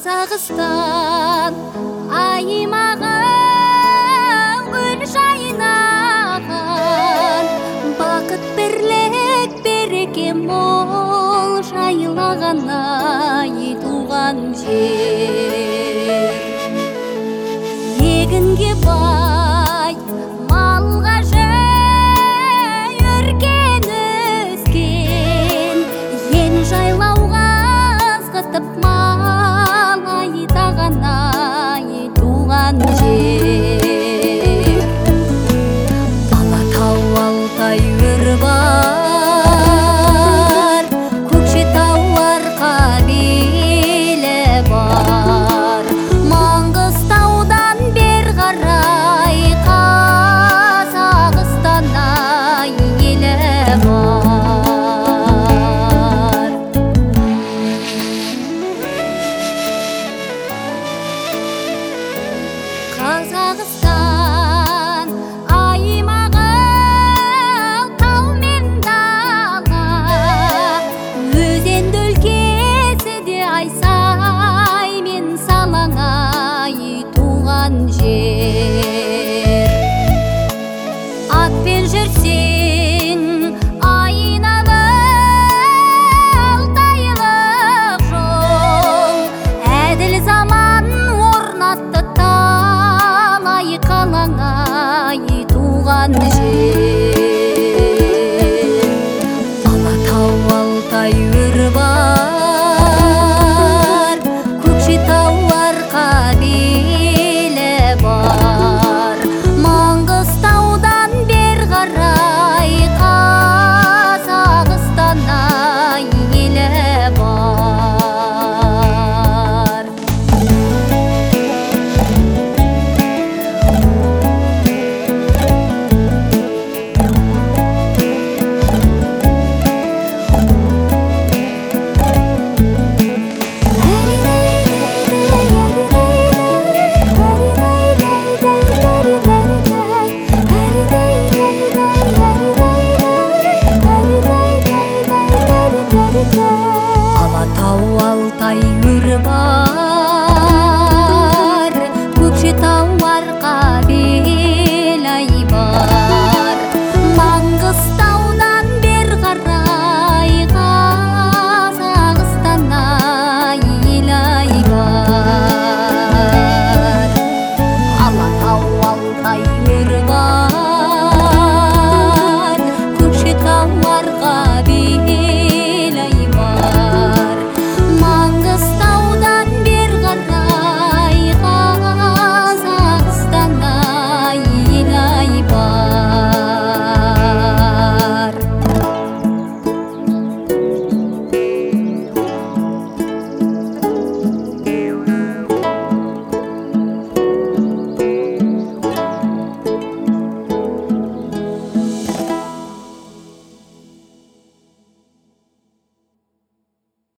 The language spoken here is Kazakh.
Қазақстан аймағы гүл жайнаған, бақыт бірлік береке мол жайлаған ай туған жер. Егінге бай, малға жай, өркен өскен, ен жайлауға азғытып мал айтаған ай туған жер. Алатау, Алтай, Өрбар, Көкшетау, Арқа белі бар. Маңғыстаудан бер қарай Қазақстан ай елі бар. Қазақстан аймағы тау мен дала, өзенді өлкесі де ай-саймен салаң ай туған жер. Атпен жүрсең айналып алтайлық жол, әділ заман орнатты талай қалаң ай туған жер. Алатау, Алтай, Өрбар, Көкшетау, Арқа белі бар. Маңғыстаудан бер қарай Қазақстан ай елі бар. Алатау, Алтай, Өрбар,